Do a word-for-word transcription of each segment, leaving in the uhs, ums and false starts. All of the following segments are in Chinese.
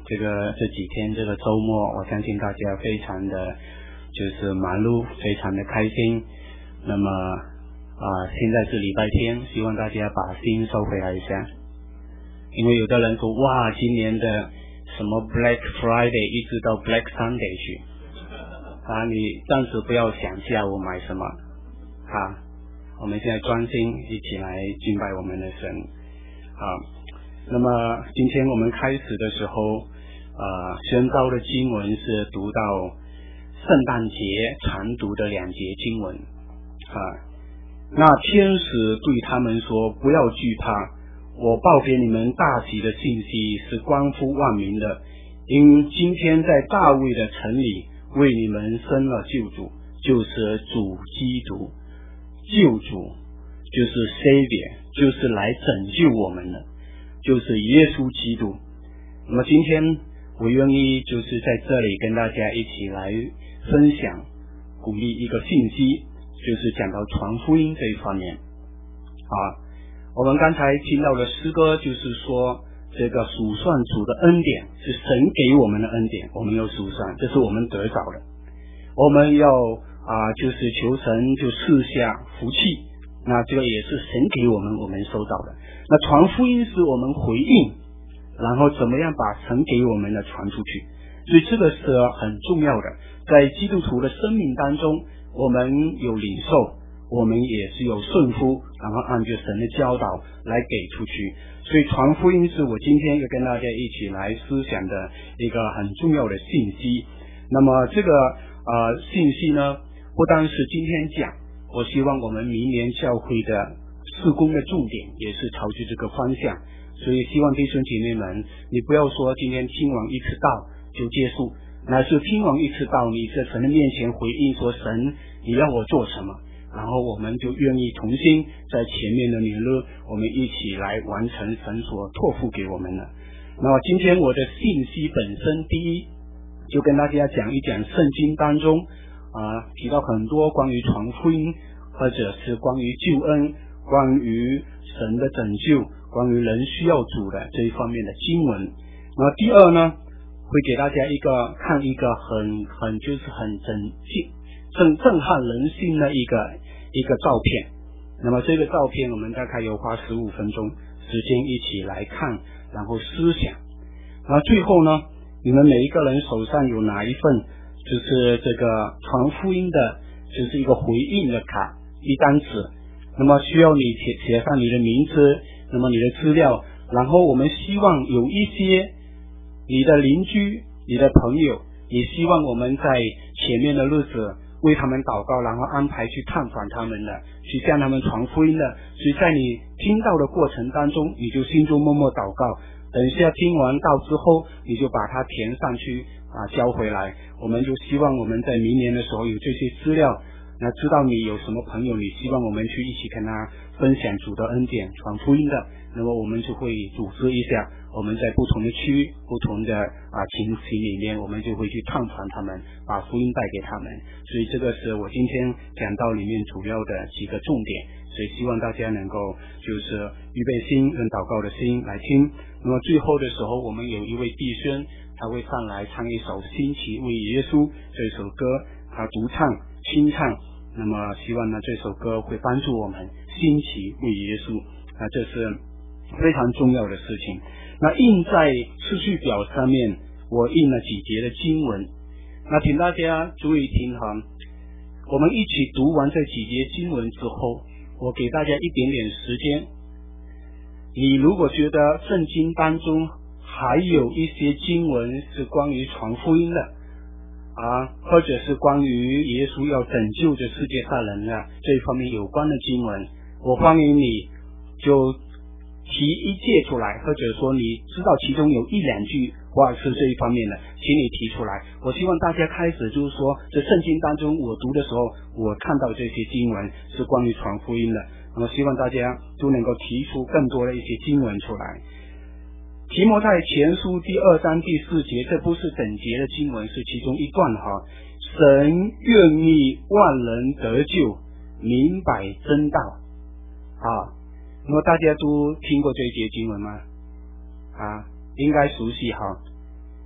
这个这几天这个周末，我相信大家非常的就是忙碌，非常的开心。那么啊、呃，现在是礼拜天，希望大家把心收回来一下，因为有的人说哇，今年的什么 Black Friday 一直到 Black Sunday 去啊，你暂时不要想下午买什么啊，我们现在专心一起来敬拜我们的神啊。那么今天我们开始的时候，呃，宣召的经文是读到圣诞节常读的两节经文啊。那天使对他们说：“不要惧怕，我报给你们大喜的信息是关乎万民的，因今天在大卫的城里为你们生了救主，就是主基督。救主就是 Savior， 就是来拯救我们的。”就是耶稣基督。那么今天我愿意就是在这里跟大家一起来分享鼓励一个信息，就是讲到传福音这一方面啊。我们刚才听到的诗歌就是说，这个数算主的恩典是神给我们的恩典，我们要数算，这是我们得着的。我们要啊，就是求神就赐下福气，那这个也是神给我们我们收到的。那传福音是我们回应，然后怎么样把神给我们的传出去，所以这个是很重要的。在基督徒的生命当中，我们有领受，我们也是有顺服，然后按照神的教导来给出去。所以传福音是我今天要跟大家一起来思想的一个很重要的信息。那么这个呃信息呢，不单是今天讲，我希望我们明年教会的事工的重点也是朝着这个方向。所以希望弟兄姐妹们，你不要说今天听完一次道就结束，乃是听完一次道，你在神的面前回应说，神你要我做什么，然后我们就愿意同心在前面的年日，我们一起来完成神所托付给我们的。那么今天我的信息本身，第一就跟大家讲一讲圣经当中啊提到很多关于传福音，或者是关于救恩，关于神的拯救，关于人需要主的这一方面的经文。那么第二呢，会给大家一个看一个很很就是很震震震撼人心的一个一个照片。那么这个照片我们大概有花十五分钟时间一起来看，然后思想。然后最后呢，你们每一个人手上有拿一份就是这个传福音的，就是一个回应的卡，一张纸。那么需要你写写上你的名字，那么你的资料，然后我们希望有一些你的邻居、你的朋友，也希望我们在前面的日子为他们祷告，然后安排去探访他们的，去向他们传福音的。所以在你听到的过程当中，你就心中默默祷告，等一下听完道之后，你就把它填上去啊，交回来。我们就希望我们在明年的时候有这些资料，那知道你有什么朋友，你希望我们去一起跟他分享主的恩典传福音的，那么我们就会组织一下，我们在不同的区域不同的啊情形里面，我们就会去探访他们，把福音带给他们。所以这个是我今天讲道里面主要的几个重点，所以希望大家能够就是预备心跟祷告的心来听。那么最后的时候，我们有一位弟兄他会上来唱一首兴起为耶稣这首歌，他独唱清唱，那么希望呢这首歌会帮助我们兴起为耶稣啊，这是非常重要的事情。那印在次序表上面我印了几节的经文，那请大家注意听哈，我们一起读完这几节经文之后，我给大家一点点时间，你如果觉得圣经当中还有一些经文是关于传福音的啊，或者是关于耶稣要拯救这世界上人的这一方面有关的经文，我欢迎你就提一节出来，或者说你知道其中有一两句话是这一方面的，请你提出来。我希望大家开始就是说，在圣经当中我读的时候，我看到这些经文是关于传福音的，那么希望大家都能够提出更多的一些经文出来。提摩太前书第二章第四节，这不是整节的经文，是其中一段哈。神愿意万人得救，明白真道啊。那么大家都听过这一节经文吗？啊，应该熟悉哈。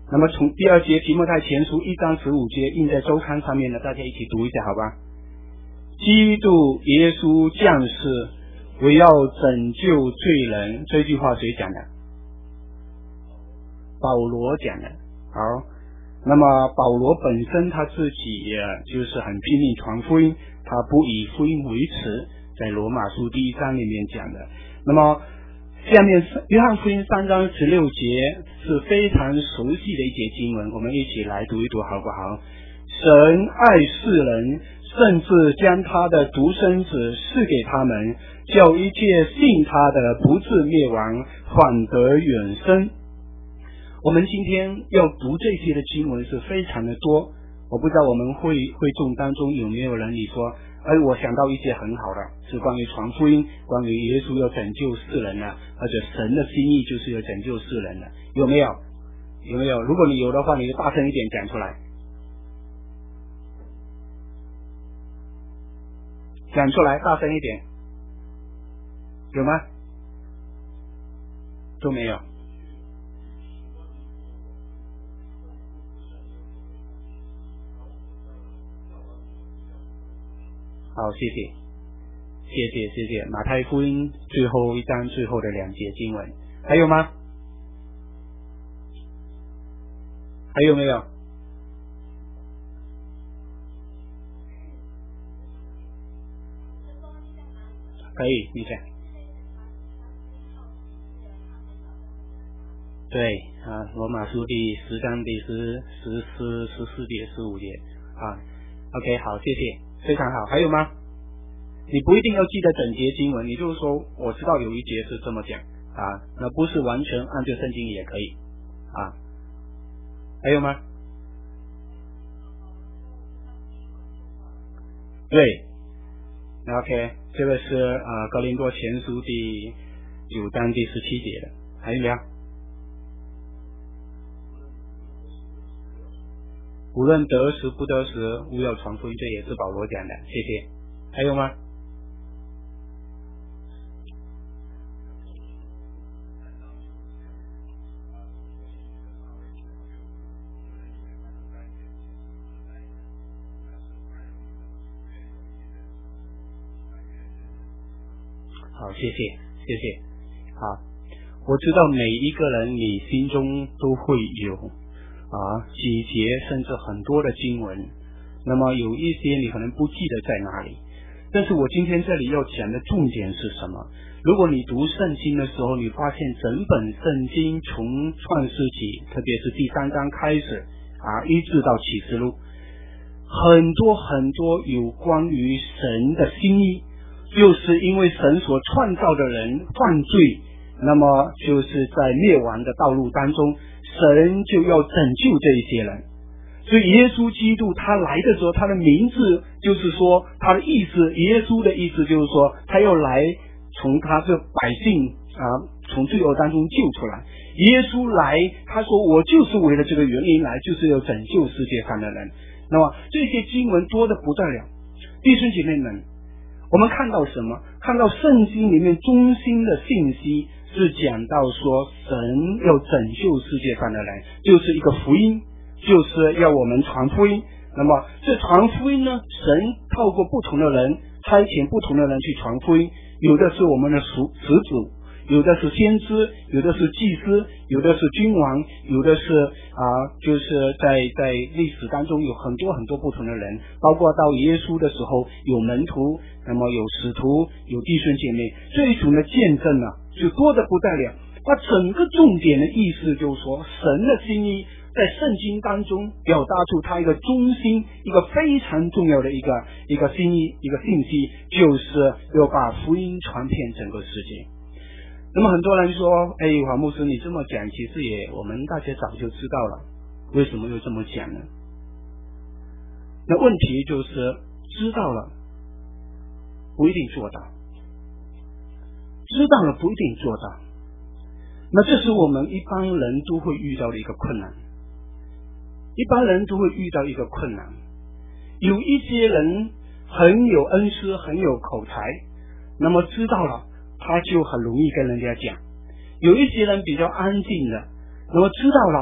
那么从第二节提摩太前书一章十五节印在周刊上面呢，大家一起读一下好吧。基督耶稣降世为要拯救罪人，这句话谁讲的？保罗讲的。好，那么保罗本身他自己就是很拼命传福音，他不以福音为耻，在罗马书第一章里面讲的。那么下面约翰福音三章十六节是非常熟悉的一节经文，我们一起来读一读好不好？神爱世人，甚至将他的独生子赐给他们，叫一切信他的不至灭亡，反得永生。我们今天要读这些的经文是非常的多，我不知道我们会会众当中有没有人你说，哎，我想到一些很好的，是关于传福音，关于耶稣要拯救世人的，而且神的心意就是要拯救世人的，有没有？有没有？如果你有的话，你就大声一点讲出来，讲出来，大声一点，有吗？都没有。好，谢谢，谢谢，谢谢。马太福音最后一章最后的两节经文，还有吗？还有没有？可以，你讲。对啊，罗马书第十章第十、十四、十四节、十五节啊。OK， 好，谢谢。非常好，还有吗？你不一定要记得整节经文，你就是说我知道有一节是这么讲啊，那不是完全按照圣经也可以啊。还有吗？对 ，OK， 这个是呃哥林多前书第九章第十七节的，还有没有？无论得时不得时，勿要传福音，这也是保罗讲的。谢谢。还有吗？好，谢谢，谢谢。好，我知道每一个人你心中都会有啊，几节甚至很多的经文，那么有一些你可能不记得在哪里，但是我今天这里要讲的重点是什么？如果你读圣经的时候，你发现整本圣经从创世纪，特别是第三章开始啊，一直到启示录，很多很多有关于神的心意，就是因为神所创造的人犯罪，那么就是在灭亡的道路当中，神就要拯救这一些人。所以耶稣基督他来的时候，他的名字就是说，他的意思，耶稣的意思就是说，他要来从他这百姓啊从罪恶当中救出来。耶稣来，他说我就是为了这个原因来，就是要拯救世界上的人。那么这些经文多得不得了，弟兄姐妹们，我们看到什么？看到圣经里面中心的信息是讲到说，神要拯救世界上的人，就是一个福音，就是要我们传福音。那么这传福音呢，神透过不同的人差遣不同的人去传福音，有的是我们的始祖，有的是先知，有的是祭司，有的是君王，有的是啊、呃，就是在在历史当中有很多很多不同的人，包括到耶稣的时候有门徒，那么有使徒，有弟兄姐妹，这一种的见证呢、啊，就多得不得了。那整个重点的意思就是说，神的心意在圣经当中表达出他一个中心，一个非常重要的一个一个心意，一个信息，就是要把福音传遍整个世界。那么很多人说，哎，黄牧师你这么讲，其实也我们大家早就知道了，为什么又这么讲呢？那问题就是知道了不一定做到，知道了不一定做到，那这是我们一般人都会遇到的一个困难，一般人都会遇到一个困难。有一些人很有恩师，很有口才，那么知道了他就很容易跟人家讲。有一些人比较安静的，那么知道了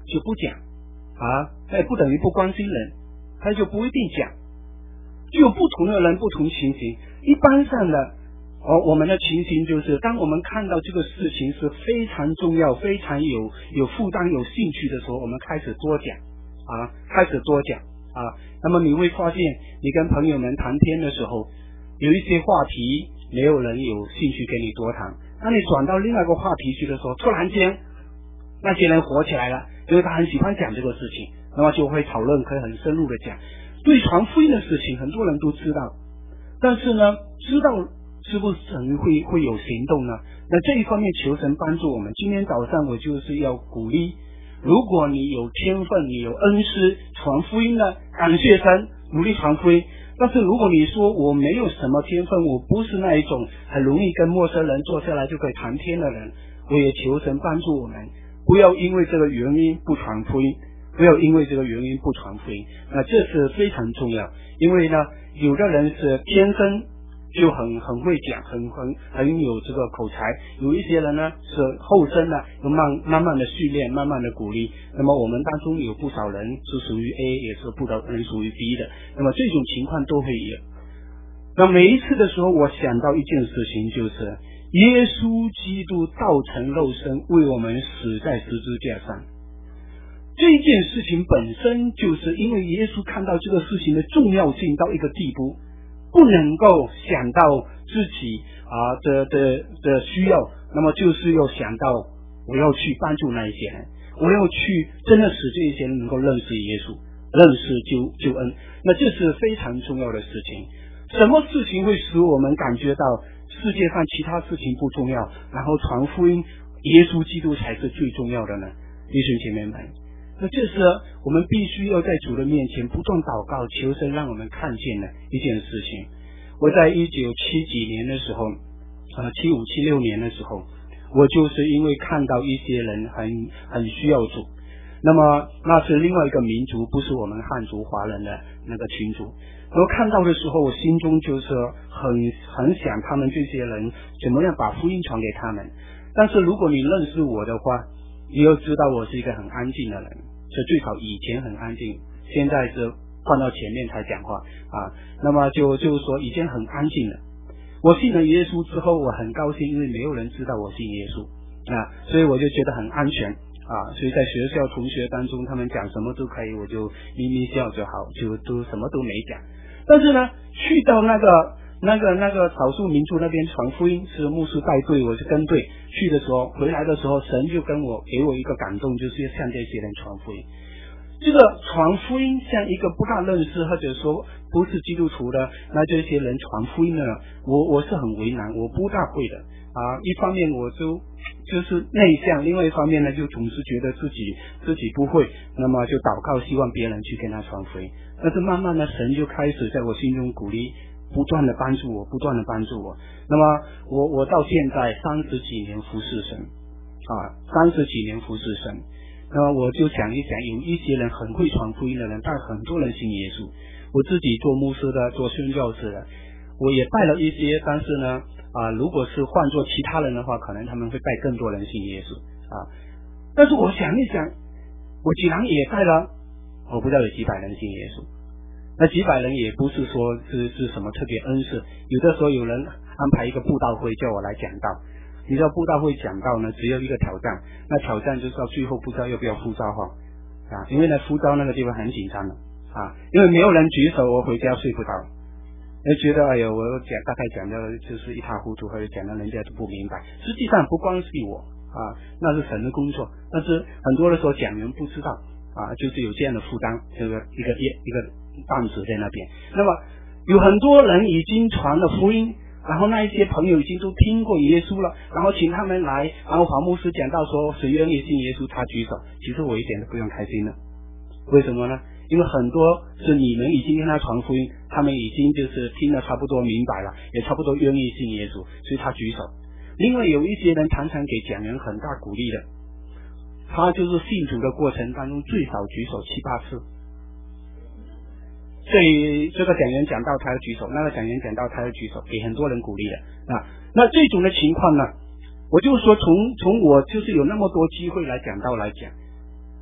就不讲啊，那也不等于不关心人，他就不一定讲。就有不同的人不同情形，一般上的哦，我们的情形就是，当我们看到这个事情是非常重要、非常有有负担、有兴趣的时候，我们开始多讲啊，开始多讲啊。那么你会发现，你跟朋友们谈天的时候，有一些话题没有人有兴趣跟你多谈，当你转到另外一个话题去的时候，突然间那些人火起来了，因为他很喜欢讲这个事情，那么就会讨论，可以很深入的讲。对传福音的事情，很多人都知道，但是呢，知道是不是神会会有行动呢？那这一方面求神帮助我们。今天早上我就是要鼓励，如果你有天分，你有恩师传福音的，感谢神，努力传福音。但是如果你说我没有什么天分，我不是那一种很容易跟陌生人坐下来就可以谈天的人，我也求神帮助我们，不要因为这个原因不传福音，不要因为这个原因不传福音。那这是非常重要，因为呢，有的人是天生就很很会讲，很很很有这个口才，有一些人呢是后生呢，慢慢慢的训练，慢慢的鼓励。那么我们当中有不少人是属于 A， 也是不少人属于 B 的，那么这种情况都会有。那每一次的时候，我想到一件事情，就是耶稣基督道成肉身，为我们死在十字架上。这件事情本身就是因为耶稣看到这个事情的重要性到一个地步，不能够想到自己啊的的的需要，那么就是要想到我要去帮助那一些人，我要去真的使这一些人能够认识耶稣，认识救救恩。那这是非常重要的事情。什么事情会使我们感觉到世界上其他事情不重要，然后传福音耶稣基督才是最重要的呢？弟兄姐妹们，那这是我们必须要在主的面前不断祷告，求神让我们看见的一件事情。我在一九七几年的时候，呃，七五七六年的时候，我就是因为看到一些人很很需要主，那么那是另外一个民族，不是我们汉族华人的那个群族。然后看到的时候，我心中就是很很想他们这些人怎么样把福音传给他们。但是如果你认识我的话，你要知道我是一个很安静的人，是最少以前很安静，现在是放到前面才讲话啊。那么就就是说以前很安静的。我信了耶稣之后，我很高兴，因为没有人知道我信耶稣啊，所以我就觉得很安全啊。所以在学校同学当中，他们讲什么都可以，我就咪咪笑就好，就都什么都没讲。但是呢，去到那个那个那个少数民族那边传福音，是牧师带队，我是跟队去的时候，回来的时候，神就跟我给我一个感动，就是向这些人传福音。这个传福音像一个不大认识或者说不是基督徒的那这些人传福音呢，我我是很为难，我不大会的啊。一方面我就就是内向，另外一方面呢就总是觉得自己自己不会，那么就祷告希望别人去跟他传福音。但是慢慢的神就开始在我心中鼓励，不断的帮助我，不断的帮助我。那么我我到现在三十几年服侍神啊，三十几年服侍神。那么我就想一想，有一些人很会传福音的人，但很多人信耶稣。我自己做牧师的，做宣教士的，我也带了一些，但是呢啊，如果是换做其他人的话，可能他们会带更多人信耶稣啊。但是我想一想，我既然也带了，我不知道有几百人信耶稣，那几百人也不是说是是什么特别恩赐。有的时候有人安排一个布道会叫我来讲道。你知道布道会讲到呢，只有一个挑战，那挑战就是到最后不知道要不要呼召哈啊，因为呢呼召那个地方很紧张的啊，因为没有人举手，我回家睡不着，就觉得哎呀，我讲大概讲的就是一塌糊涂，或者讲的人家都不明白。实际上不光是我啊，那是神的工作，但是很多的时候讲员不知道啊，就是有这样的负担，这个一个一个担子在那边。那么有很多人已经传了福音。然后那一些朋友已经都听过耶稣了，然后请他们来，然后黄牧师讲到说谁愿意信耶稣，他举手。其实我一点都不用开心了，为什么呢？因为很多是你们已经跟他传福音，他们已经就是听得差不多明白了，也差不多愿意信耶稣，所以他举手。另外有一些人常常给讲员很大鼓励的，他就是信主的过程当中最少举手七八次。所以这个讲员讲到他要举手，那个讲员讲到他要举手，给很多人鼓励的啊。那这种的情况呢，我就说从从我就是有那么多机会来讲到来讲，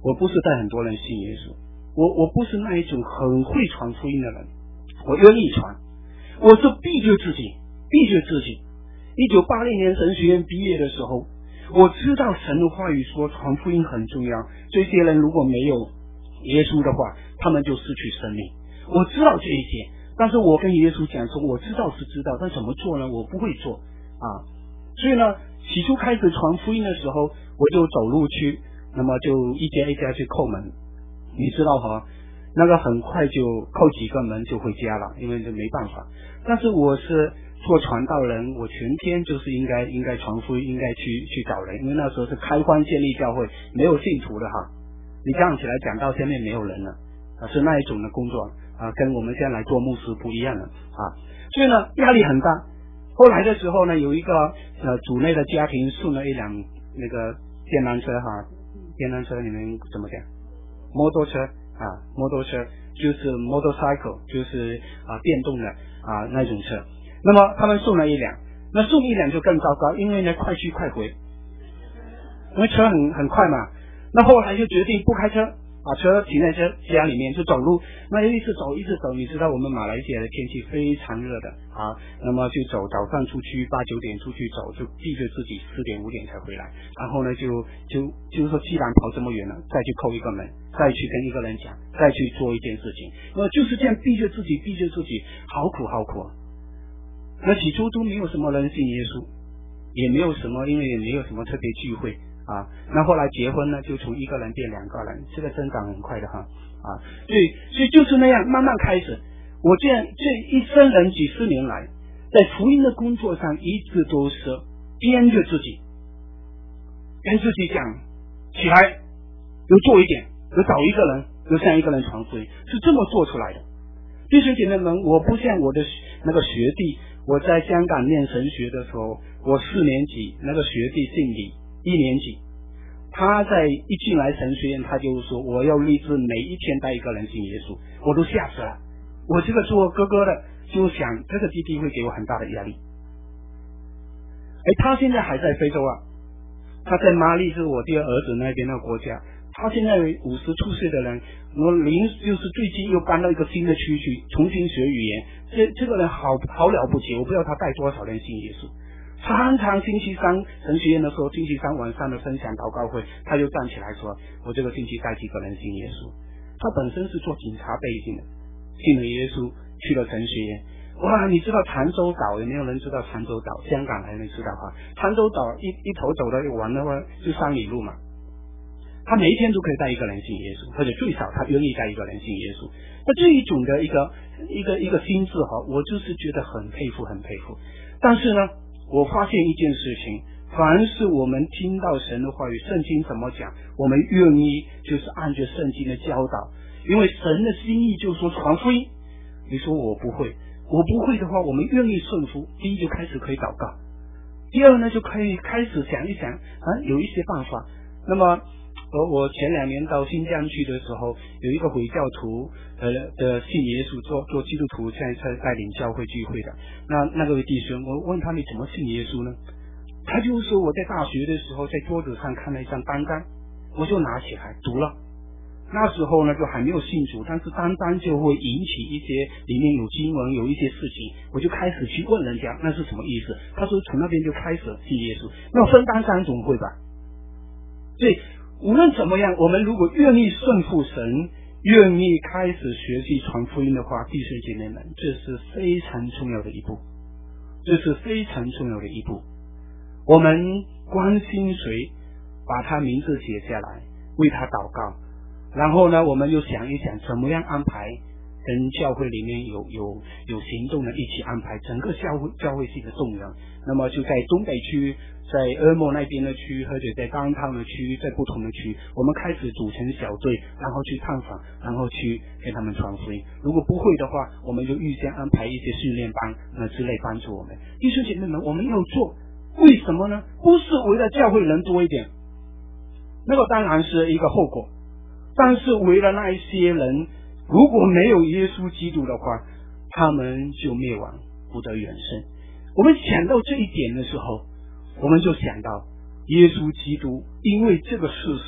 我不是带很多人信耶稣，我我不是那一种很会传福音的人，我愿意传，我是逼着自己，逼着自己。一九八零年神学院毕业的时候，我知道神的话语说传福音很重要，这些人如果没有耶稣的话，他们就失去生命。我知道这一些，但是我跟耶稣讲说，我知道是知道，但怎么做呢？我不会做啊。所以呢，起初开始传福音的时候，我就走路去，那么就一家一家去叩门，你知道哈，那个很快就叩几个门就回家了，因为这没办法。但是我是做传道人，我全天就是应该应该传福音，应该去去找人，因为那时候是开荒建立教会，没有信徒的哈。你这样起来讲到下面没有人了啊，是那一种的工作啊，跟我们现在来做牧师不一样的啊，所以呢压力很大。后来的时候呢，有一个呃组内的家庭送了一辆那个电单车哈，电单车你们怎么讲？摩托车啊，摩托车就是 motorcycle， 就是啊电动的啊那种车。那么他们送了一辆，那送一辆就更糟糕，因为呢快去快回，因为车很很快嘛。那后来就决定不开车，把车停在这家里面就走路。那一直走一直走，你知道我们马来西亚的天气非常热的啊，那么就走，早上出去八九点出去走，就逼着自己四点五点才回来。然后呢就就就是说，既然跑这么远了，再去叩一个门，再去跟一个人讲，再去做一件事情，那就是这样逼着自己，逼着自己，好苦好苦啊。那起初都没有什么人信耶稣，也没有什么，因为也没有什么特别聚会啊。那后来结婚呢，就从一个人变两个人，这个增长很快的哈啊。所以所以就是那样慢慢开始。我这样这一生人几十年来，在福音的工作上一直都是编着自己，跟自己讲起来，有做一点，有找一个人，有向一个人传福音，是这么做出来的。弟兄姐妹们，我不像我的那个学弟，我在香港念神学的时候，我四年级，那个学弟姓李，一年级，他在一进来神学院，他就说我要立志每一天带一个人信耶稣，我都吓死了。我这个做哥哥的就想，这个弟弟会给我很大的压力。哎，他现在还在非洲啊，他在马利，是我第二儿子那边的国家。他现在五十出岁的人，我临就是最近又搬到一个新的区去，重新学语言。这这个人好好了不起，我不知道他带多少人信耶稣。常常星期三神学院的时候，星期三晚上的分享祷告会，他就站起来说：“我这个星期带几个人信耶稣。”他本身是做警察背景的，信了耶稣，去了神学院。哇，你知道长洲岛有没有人知道长洲岛？香港还没知道哈。长洲岛一一头走的玩的话，就三里路嘛。他每一天都可以带一个人信耶稣，或者最少他愿意带一个人信耶稣。那这一种的一个一个一个心智哈，我就是觉得很佩服，很佩服。但是呢，我发现一件事情，凡是我们听到神的话语，圣经怎么讲，我们愿意就是按着圣经的教导，因为神的心意就是说传福音。你说我不会，我不会的话，我们愿意顺服。第一就开始可以祷告，第二呢就可以开始想一想啊，有一些办法。那么我我前两年到新疆去的时候，有一个回教徒呃的信耶稣，做做基督徒，现在在带领教会聚会的。那那个弟兄，我问他你怎么信耶稣呢？他就说我在大学的时候在桌子上看了一张单单，我就拿起来读了。那时候呢就还没有信主，但是单单就会引起一些里面有经文有一些事情，我就开始去问人家那是什么意思。他说从那边就开始信耶稣。那分单单总会吧？所以无论怎么样，我们如果愿意顺服神，愿意开始学习传福音的话，弟兄姐妹们，这是非常重要的一步，这是非常重要的一步。我们关心谁，把他名字写下来，为他祷告，然后呢，我们就想一想怎么样安排，跟教会里面有有有行动的一起安排，整个教会教会是一个重要。那么就在东北区，在阿莫那边的区，或者在当趟的区，在不同的区，我们开始组成小队，然后去探访，然后去跟他们传福音。如果不会的话，我们就预先安排一些训练班那之类帮助我们。弟兄姐妹们，我们要做，为什么呢？不是为了教会人多一点，那个当然是一个后果，但是为了那一些人，如果没有耶稣基督的话，他们就灭亡，不得永生。我们想到这一点的时候，我们就想到耶稣基督因为这个事实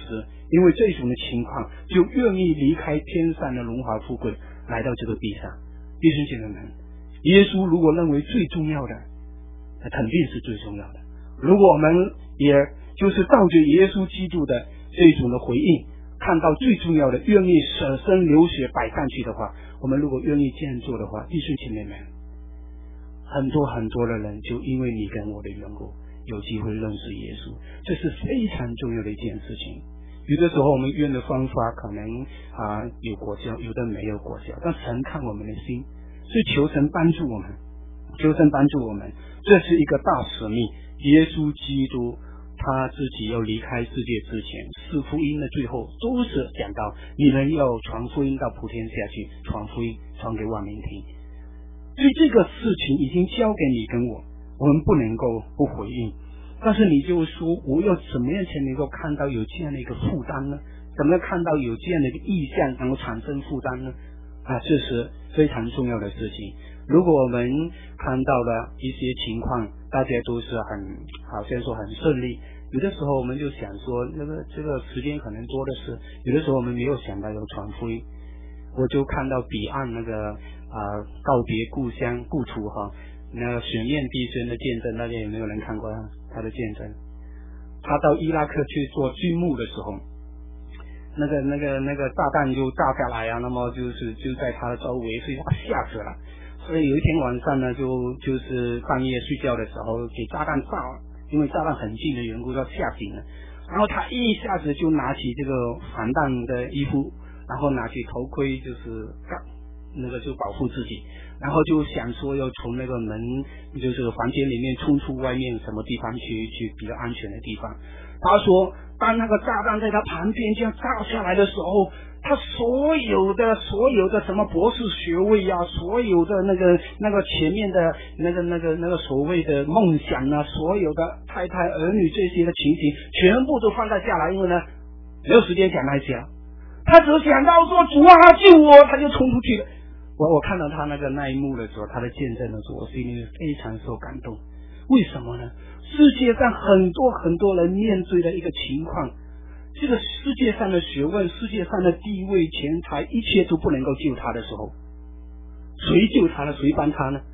因为这种的情况，就愿意离开天上的荣华富贵，来到这个地上。弟兄姐妹们，耶稣如果认为最重要的，那肯定是最重要的。如果我们也就是照着耶稣基督的这种的回应，看到最重要的，愿意舍身流血摆上去的话，我们如果愿意这样做的话，弟兄姐妹们，很多很多的人就因为你跟我的缘故，有机会认识耶稣，这是非常重要的一件事情。有的时候我们用的方法可能啊、呃、有果效，有的没有果效，但神看我们的心，所以求神帮助我们，求神帮助我们，这是一个大使命。耶稣基督他自己要离开世界之前，四福音的最后都是讲到你们要传福音到普天下去，传福音传给万民听。所以这个事情已经交给你跟我，我们不能够不回应。但是你就说，我要怎么样才能够看到有这样的一个负担呢？怎么样看到有这样的一个意向能够产生负担呢？啊，这是非常重要的事情。如果我们看到了一些情况，大家都是很好像说很顺利，有的时候我们就想说，那个这个时间可能多的是，有的时候我们没有想到有传福音。我就看到彼岸那个啊、呃、告别故乡故土哈，那个许愿弟兄的见证，大家有没有人看过他的见证？他到伊拉克去做军牧的时候，那个那个那个炸弹就炸下来啊，那么就是就在他的周围，所以他吓死了。所以有一天晚上呢，就就是半夜睡觉的时候给炸弹炸了，因为炸弹很近的缘故，要吓醒了。然后他一下子就拿起这个防弹的衣服，然后拿起头盔，就是那个就保护自己，然后就想说要从那个门，就是房间里面冲出外面什么地方去，去比较安全的地方。他说，当那个炸弹在他旁边这样炸下来的时候，他所有的所有的什么博士学位啊，所有的那个那个前面的那个那个那个所谓的梦想啊，所有的太太儿女这些的情形，全部都放在下来，因为呢没有时间讲那些了。他只想到说主啊救我，他就冲出去了。我我看到他那个那一幕的时候，他的见证的时候，我心里非常受感动。为什么呢？世界上很多很多人面对的一个情况，这个世界上的学问、世界上的地位、钱财，一切都不能够救他的时候，谁救他呢？谁帮他呢？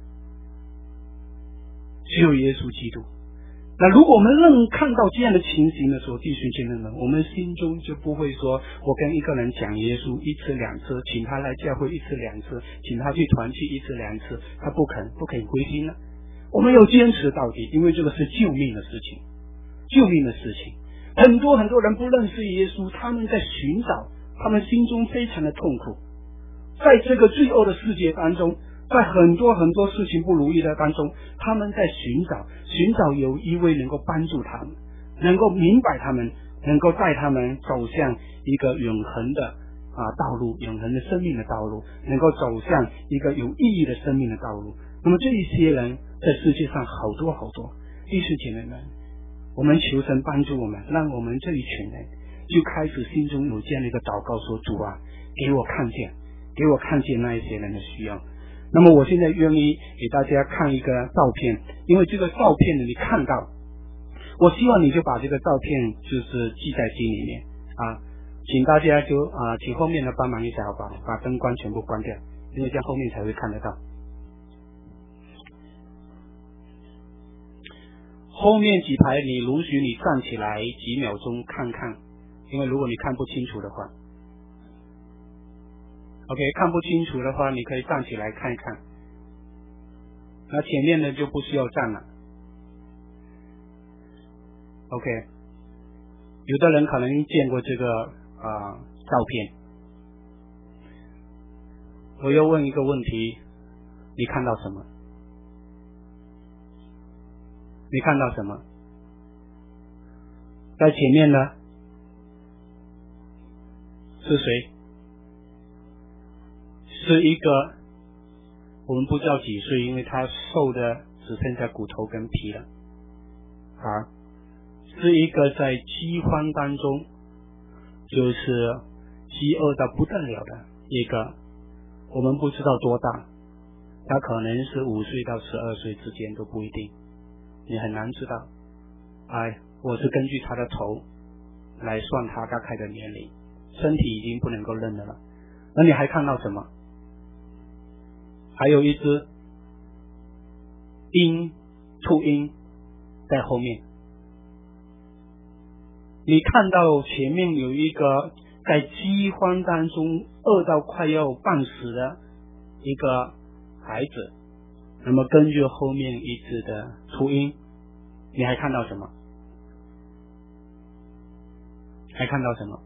只有耶稣基督。那如果我们能看到这样的情形的时候，弟兄姐妹们，我们心中就不会说，我跟一个人讲耶稣一次两次，请他来教会一次两次，请他去团契一次两次，他不肯不肯归心呢？我们要坚持到底，因为这个是救命的事情，救命的事情。很多很多人不认识耶稣，他们在寻找，他们心中非常的痛苦，在这个罪恶的世界当中，在很多很多事情不如意的当中，他们在寻找寻找有一位能够帮助他们，能够明白他们，能够带他们走向一个永恒的啊道路，永恒的生命的道路，能够走向一个有意义的生命的道路。那么这一些人在世界上好多好多，弟兄姐妹们，我们求神帮助我们，让我们这一群人就开始心中有这样的一个祷告，说主啊，给我看见，给我看见那一些人的需要。那么我现在愿意给大家看一个照片，因为这个照片呢，你看到，我希望你就把这个照片就是记在心里面啊，请大家就啊，请后面的帮忙一下好不好？把灯光全部关掉，因为这样后面才会看得到。后面几排你允许你站起来几秒钟看看，因为如果你看不清楚的话 OK 看不清楚的话你可以站起来看一看，那前面的就不需要站了 OK 有的人可能见过这个啊、呃、照片。我又问一个问题，你看到什么？你看到什么？在前面呢？是谁？是一个我们不知道几岁，因为他瘦的只剩下骨头跟皮了啊，是一个在饥荒当中就是饥饿到不得了的一个，我们不知道多大，他可能是五岁到十二岁之间都不一定，你很难知道。哎，我是根据他的头来算他大概的年龄，身体已经不能够认的了。那你还看到什么？还有一只鹰，秃鹰在后面。你看到前面有一个在饥荒当中饿到快要半死的一个孩子，那么跟着后面一只的秃鹰，你还看到什么？还看到什么？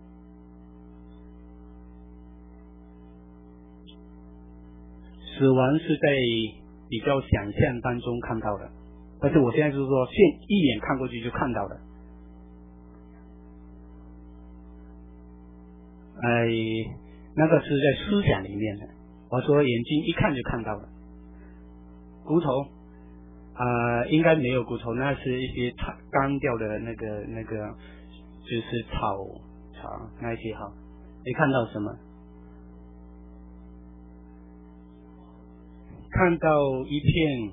死亡是在比较想象当中看到的，但是我现在就是说，现一眼看过去就看到了。哎，那个是在思想里面的。我说眼睛一看就看到了。骨头，呃，应该没有骨头，那是一些干掉的那个那个，就是草草那些哈。你看到什么？看到一片，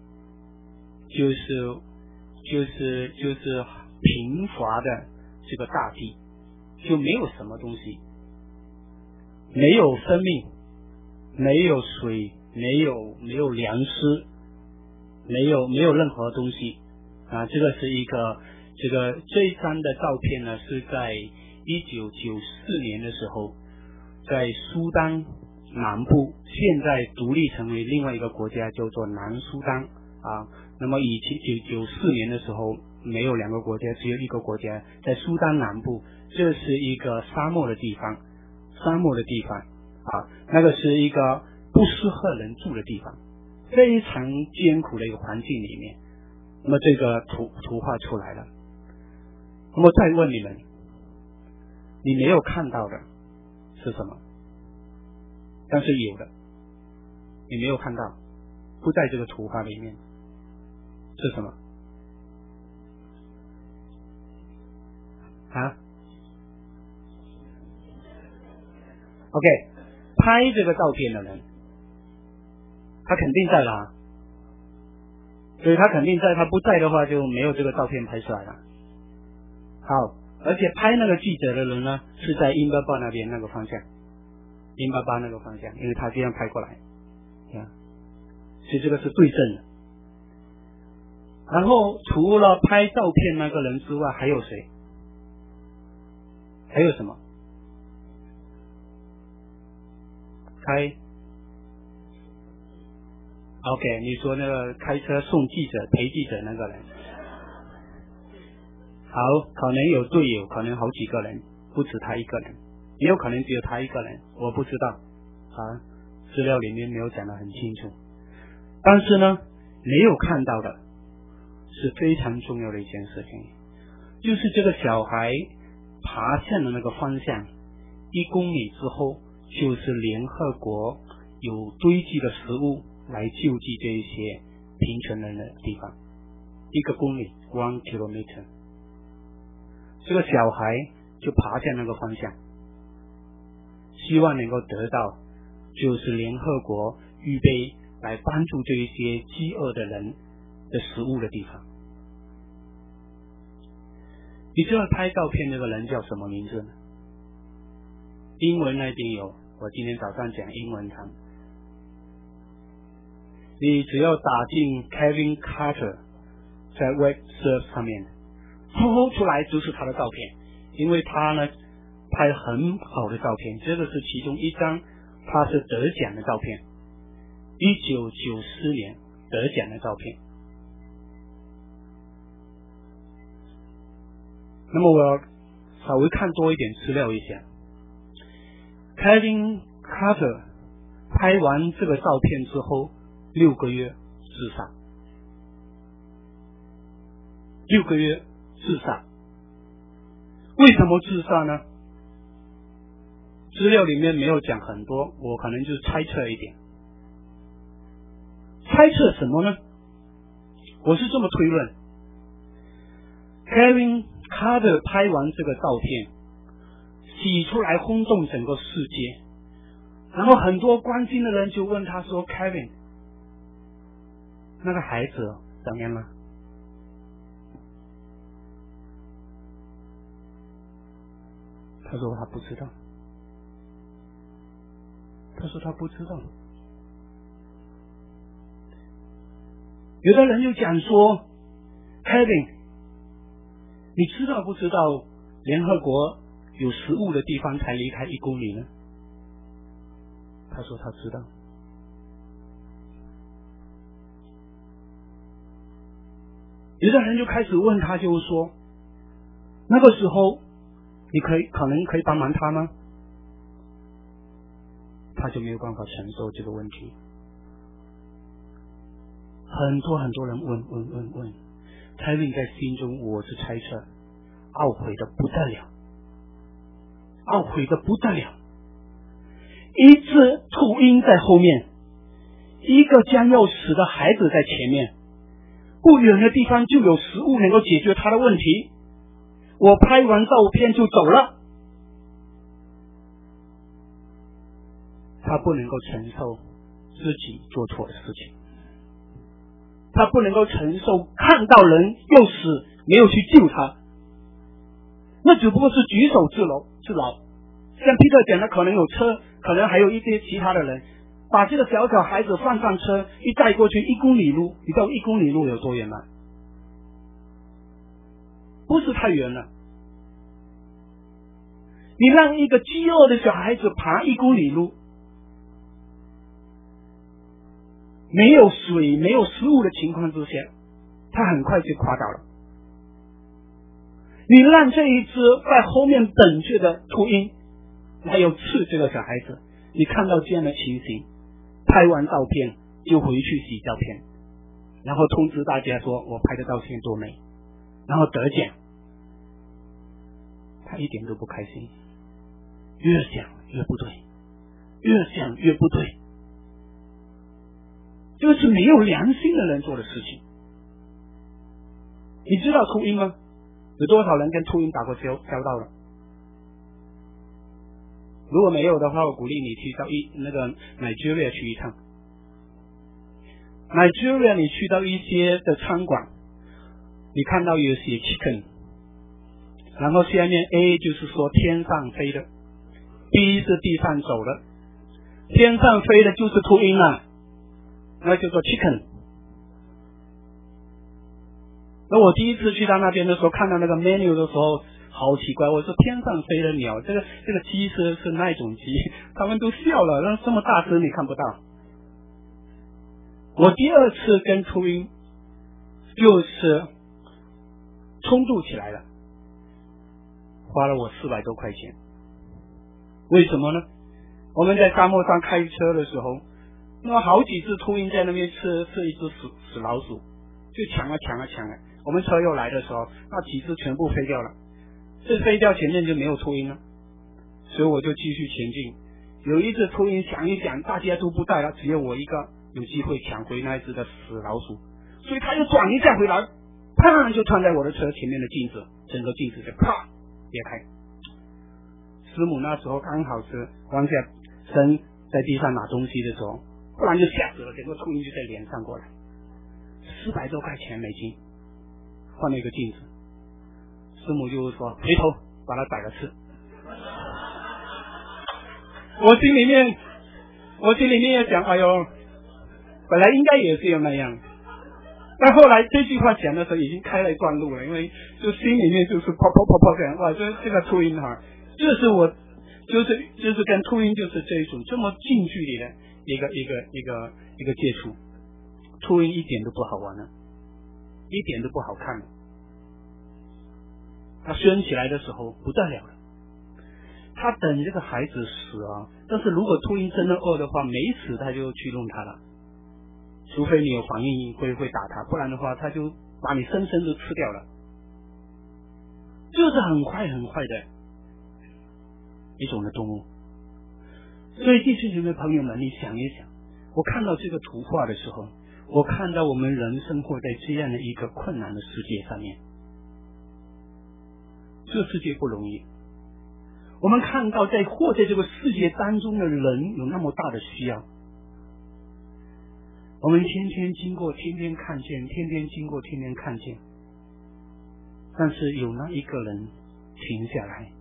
就是就是就是平滑的这个大地，就没有什么东西，没有生命，没有水，没有没有粮食，没有没有任何东西啊！这个是一个这个这一张的照片呢，是在一九九四年的时候，在苏丹南部，现在独立成为另外一个国家，叫做南苏丹啊。那么以前九九四年的时候，没有两个国家，只有一个国家，在苏丹南部，这是一个沙漠的地方，沙漠的地方啊，那个是一个不适合人住的地方，非常艰苦的一个环境里面。那么这个图图画出来了。那么再问你们，你没有看到的是什么？但是有的，你没有看到，不在这个图画里面，是什么？啊 ？OK， 拍这个照片的人，他肯定在啦，所以他肯定在，他不在的话就没有这个照片拍出来了。好，而且拍那个记者的人呢，是在英巴巴那边那个方向。英巴巴那个方向，因为他这样拍过来，啊，所以这个是对正的。然后除了拍照片那个人之外，还有谁？还有什么？开 ，OK， 你说那个开车送记者、陪记者那个人，好，可能有队友，可能好几个人，不止他一个人。也有可能只有他一个人，我不知道啊，资料里面没有讲得很清楚。但是呢，没有看到的是非常重要的一件事情，就是这个小孩爬向的那个方向，一公里之后就是联合国有堆积的食物来救济这一些贫穷人的地方，一个公里 one kilometer， 这个小孩就爬向那个方向。希望能够得到就是联合国预备来帮助这一些饥饿的人的食物的地方。你知道拍照片那个人叫什么名字呢？英文那边有，我今天早上讲英文堂。你只要打进 Kevin Carter 在 Web Search 上面，呼出来就是他的照片，因为他呢拍很好的照片，这个是其中一张，他是得奖的照片，一九九四年得奖的照片。那么我稍微看多一点资料一下 ，Kevin Carter 拍完这个照片之后，六个月自杀，六个月自杀，为什么自杀呢？资料里面没有讲很多，我可能就是猜测一点。猜测什么呢？我是这么推论 Kevin Carter 拍完这个照片洗出来轰动整个世界，然后很多关心的人就问他说 Kevin 那个孩子怎么样了？ 他说他不知道，他说他不知道。有的人就讲说 Kevin， 你知道不知道联合国有食物的地方才离开一公里呢？他说他知道。有的人就开始问他，就是说那个时候你可以可能可以帮忙他吗？他就没有办法承受这个问题。很多很多人问问问问，才令在心中，我是猜测懊悔的不得了，懊悔的不得了。一只秃鹰在后面，一个将要死的孩子在前面，不远的地方就有食物能够解决他的问题。我拍完照片就走了。他不能够承受自己做错的事情，他不能够承受看到人又死没有去救他，那只不过是举手之劳之劳。像皮特讲的，可能有车，可能还有一些其他的人，把这个小小孩子放上车，一带过去一公里路，你知道一公里路有多远吗？不是太远了。你让一个饥饿的小孩子爬一公里路，没有水没有食物的情况之下，他很快就垮倒了。你让这一只在后面等着的秃鹰还有刺这个小孩子，你看到这样的情形，拍完照片就回去洗照片，然后通知大家说我拍的照片多美，然后得奖。他一点都不开心，越想越不对，越想越不对。这个是没有良心的人做的事情。你知道秃鹰吗？有多少人跟秃鹰打过交交道了？如果没有的话，我鼓励你去到一那个 Nigeria 去一趟。Nigeria 你去到一些的餐馆，你看到有写 chicken， 然后下面 A 就是说天上飞的， B 是地上走的，天上飞的就是秃鹰啊，那就做 chicken。 那我第一次去到那边的时候，看到那个 menu 的时候好奇怪，我说天上飞的鸟，这个这个鸡是是那种鸡，他们都笑了，那这么大只你看不到。我第二次跟秃鹰就是冲突起来了，花了我四百多块钱。为什么呢？我们在沙漠上开车的时候，那么好几只秃鹰在那边吃吃一只死死老鼠，就抢啊抢啊抢啊。我们车又来的时候，那几只全部飞掉了，这飞掉前面就没有秃鹰了，所以我就继续前进。有一只秃鹰想一想，大家都不在了，只有我一个有机会抢回那一只的死老鼠，所以他又转一下回来，啪就撞在我的车前面的镜子，整个镜子就啪裂开。师母那时候刚好是弯下身在地上拿东西的时候，忽然就吓死了，整个秃鹰就在脸上过来，四百多块钱美金换了一个镜子。师母就说回头把它宰了吃。我心里面我心里面也想，哎呦，本来应该也是要那样，但后来这句话讲的时候已经开了一段路了，因为就心里面就是跑跑跑跑这样，哇，这这个秃鹰哈，这是我就是就是跟秃鹰就是这一种这么近距离的一个一个一个一个接触。秃鹰一点都不好玩了，一点都不好看了。他升起来的时候不得了了，他等这个孩子死啊，但是如果秃鹰真的饿的话，没死他就去弄他了，除非你有反应会会打他，不然的话他就把你生生的吃掉了。这是很快很快的一种的动物。所以弟兄姐妹朋友们，你想一想，我看到这个图画的时候，我看到我们人生活在这样的一个困难的世界上面，这世界不容易。我们看到在活在这个世界当中的人有那么大的需要，我们天天经过，天天看见，天天经过，天天看见，但是有那一个人停下来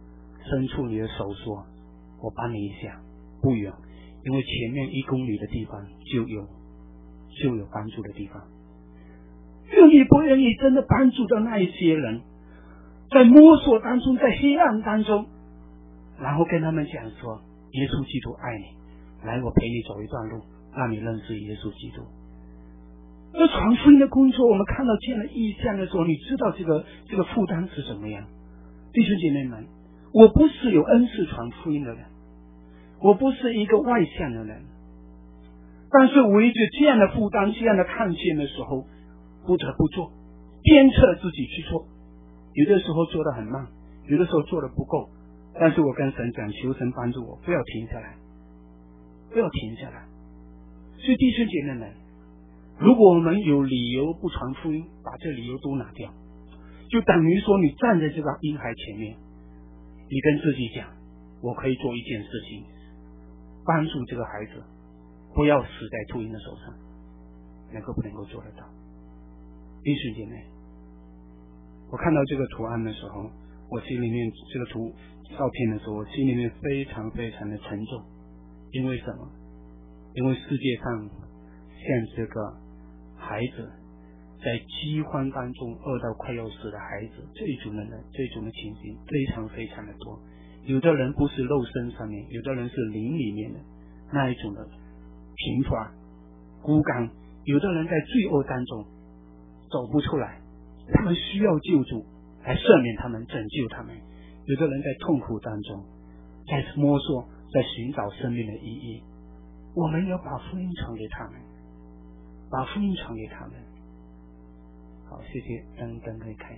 伸出你的手说，我帮你一下，不远，因为前面一公里的地方就有就有帮助的地方。愿意不愿意真的帮助到那一些人，在摸索当中，在黑暗当中，然后跟他们讲说，耶稣基督爱你，来，我陪你走一段路，让你认识耶稣基督。那传福音的工作，我们看到这样的意象的时候，你知道这个这个负担是什么样？弟兄姐妹们，我不是有恩赐传福音的人，我不是一个外向的人，但是围着这样的负担，这样的看见的时候，不得不做，鞭策自己去做。有的时候做得很慢，有的时候做得不够，但是我跟神讲，求神帮助我，不要停下来，不要停下来。所以弟兄姐妹们，如果我们有理由不传福音，把这理由都拿掉，就等于说你站在这个婴孩前面，你跟自己讲，我可以做一件事情，帮助这个孩子不要死在秃鹰的手上，能够不能够做得到？弟兄姐妹，我看到这个图案的时候，我心里面这个图照片的时候，我心里面非常非常的沉重。因为什么？因为世界上像这个孩子在饥荒当中饿到快要死的孩子，这种的人，这种的情形非常非常的多。有的人不是肉身上面，有的人是灵里面的那一种的贫乏孤干，有的人在罪恶当中走不出来，他们需要救主来赦免他们，拯救他们。有的人在痛苦当中，在摸索，在寻找生命的意义。我们要把福音传给他们，把福音传给他们。好，谢谢，灯灯可以开。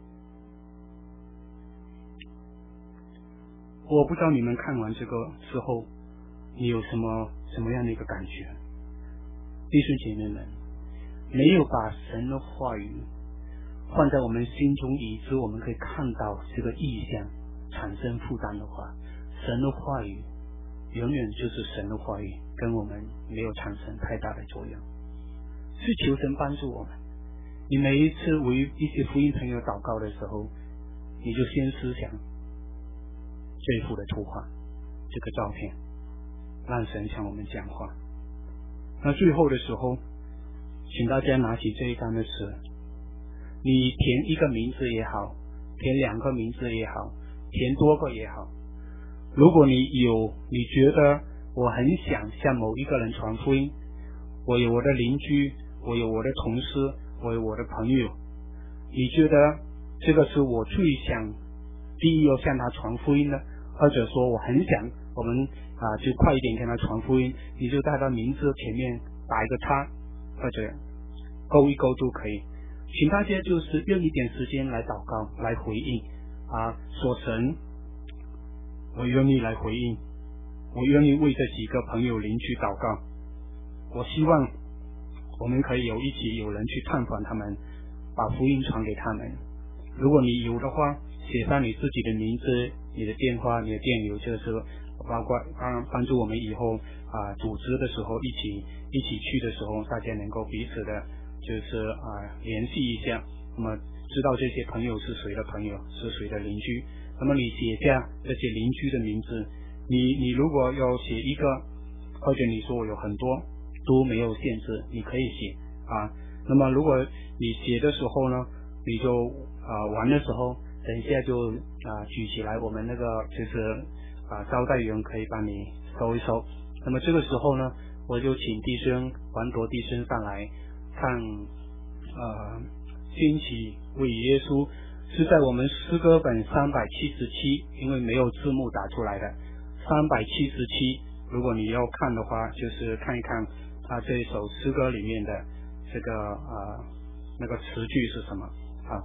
我不知道你们看完这个之后，你有什么什么样的一个感觉？弟兄姐妹们，没有把神的话语放在我们心中，以致我们可以看到这个意象产生负担的话，神的话语永远就是神的话语，跟我们没有产生太大的作用。是求神帮助我们。你每一次为一些福音朋友祷告的时候，你就先思想这幅的图画，这个照片，让神向我们讲话。那最后的时候，请大家拿起这一张的纸，你填一个名字也好，填两个名字也好，填多个也好。如果你有，你觉得我很想向某一个人传福音，我有我的邻居，我有我的同事，我有我的朋友，你觉得这个是我最想第一要向他传福音的，或者说我很想我们啊就快一点跟他传福音，你就在他名字前面打一个叉，或者勾一勾都可以。请大家就是用一点时间来祷告，来回应啊，说神，我愿意来回应，我愿意为这几个朋友邻居祷告。我希望我们可以有一起有人去探访他们，把福音传给他们。如果你有的话，写上你自己的名字、你的电话、你的电邮，这个是包括帮帮助我们以后啊组织的时候一起一起去的时候，大家能够彼此的就是啊联系一下，那么知道这些朋友是谁的朋友，是谁的邻居。那么你写下这些邻居的名字，你你如果要写一个，或者你说我有很多，都没有限制，你可以写啊。那么如果你写的时候呢，你就啊玩的时候，等一下就啊举起来，我们那个就是啊招待员可以帮你收一收。那么这个时候呢，我就请弟兄王铎弟兄上来看呃兴起为耶稣，是在我们诗歌本三百七十七，因为没有字幕打出来的三百七十七，如果你要看的话，就是看一看他这一首诗歌里面的这个啊、呃、那个词句是什么啊。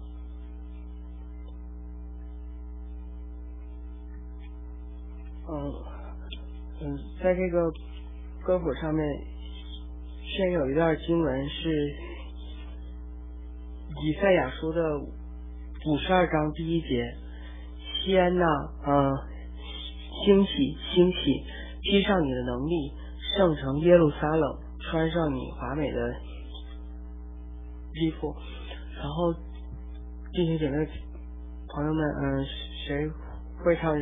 嗯嗯，在这个歌谱上面先有一段经文是以赛亚书的五十二章第一节，西安呐，呃，兴起兴起，披上你的能力，圣城耶路撒冷，穿上你华美的衣服。然后弟兄姐妹朋友们，嗯、呃，谁会唱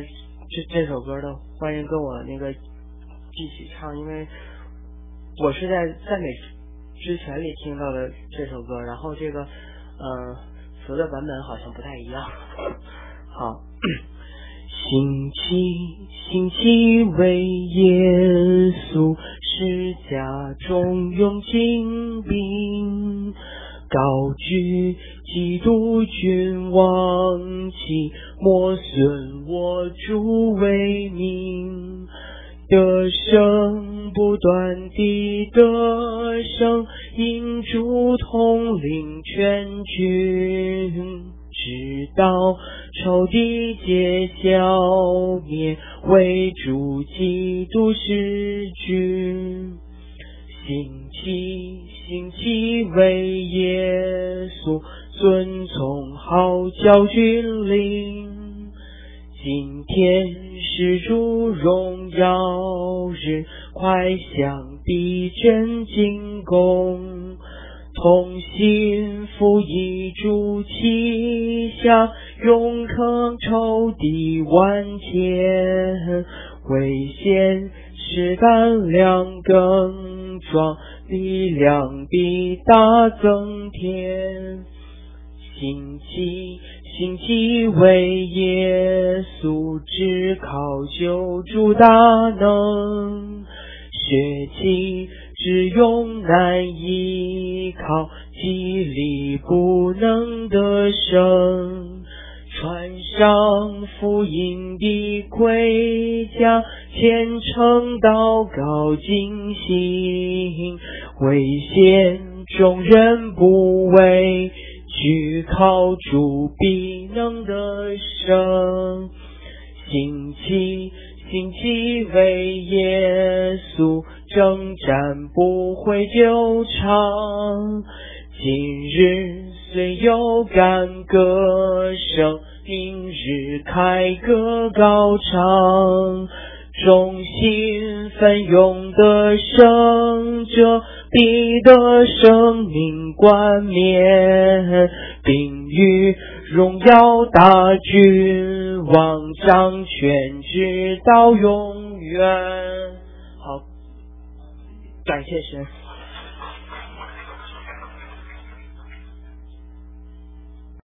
这这首歌的，欢迎跟我那个一起唱，因为我是在赞美之前里听到的这首歌，然后这个呃词的版本好像不太一样。好，兴起兴起为耶稣十架中用精兵，高举基督君王旗，磨损我主为名，得胜不断地得胜，因主统领全军，直到仇敌皆消灭，为主基督是君。兴起兴起为耶稣遵从号角军令，今天是主荣耀日，快向敌阵进攻，同心服役主旗下，勇抗仇敌万千，为先使胆量更壮，力量必大增添。兴起兴起为耶稣，只靠救主大能，血气只用难依靠，激励不能得胜，穿上福音的盔甲，虔诚祷告警醒，为先众人不畏惧，靠主必能得胜。兴起兴起为耶稣，征战不会久长，今日虽有干歌声，明日凯歌高唱，众心奋勇的胜者，必得生命冠冕，并与荣耀大君王掌权直到永远。好，感谢神。